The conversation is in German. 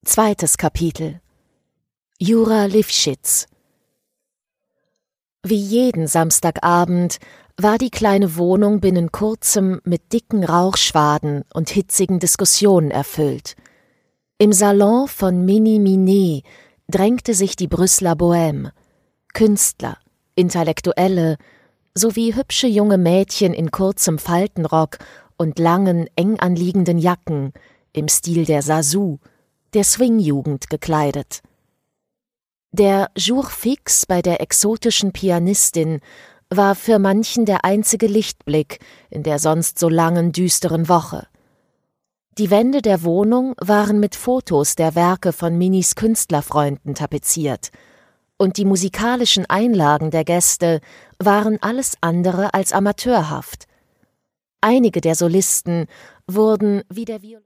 Zweites Kapitel. Jura Lifschitz. Wie jeden Samstagabend war die kleine Wohnung binnen kurzem mit dicken Rauchschwaden und hitzigen Diskussionen erfüllt. Im Salon von Mini Minet drängte sich die Brüsseler Bohème, Künstler, Intellektuelle sowie hübsche junge Mädchen in kurzem Faltenrock und langen, eng anliegenden Jacken im Stil der Sasu, der Swing-Jugend gekleidet. Der Jour fixe bei der exotischen Pianistin war für manchen der einzige Lichtblick in der sonst so langen, düsteren Woche. Die Wände der Wohnung waren mit Fotos der Werke von Minis Künstlerfreunden tapeziert, und die musikalischen Einlagen der Gäste waren alles andere als amateurhaft. Einige der Solisten wurden wie der